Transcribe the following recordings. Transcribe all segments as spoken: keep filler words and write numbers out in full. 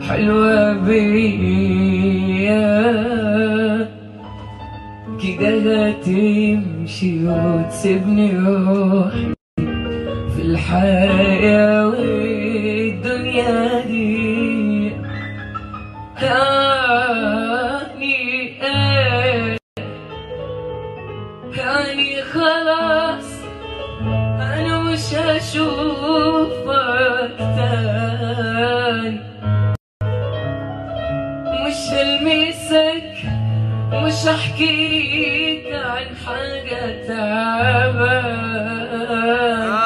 حلوة بيا كده تمشي وتسيبني روحي في الحياة والدنيا دي. هاني ايه هاني خلاص انا مش هشوفك تاني، مش هلمسك، مش هحكي ليك عن حاجة تعبان.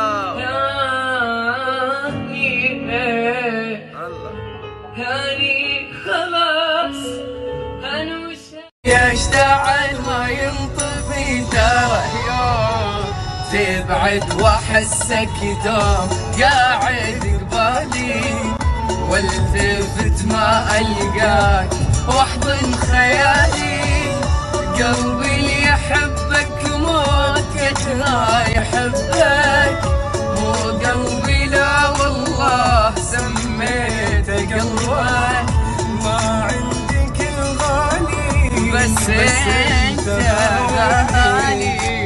هاني ايه هاني خلاص انا مش يشتعل ما ينطفي ترى يوم تبعد واحسك دوم قاعد قبالي، والتفت ما القاك واحضن خيالي. قلبي اللي يحبك موتك لا يحبك، مو قلبي لا والله سميته قلبك. ما عندك الغالي بس انت غالي.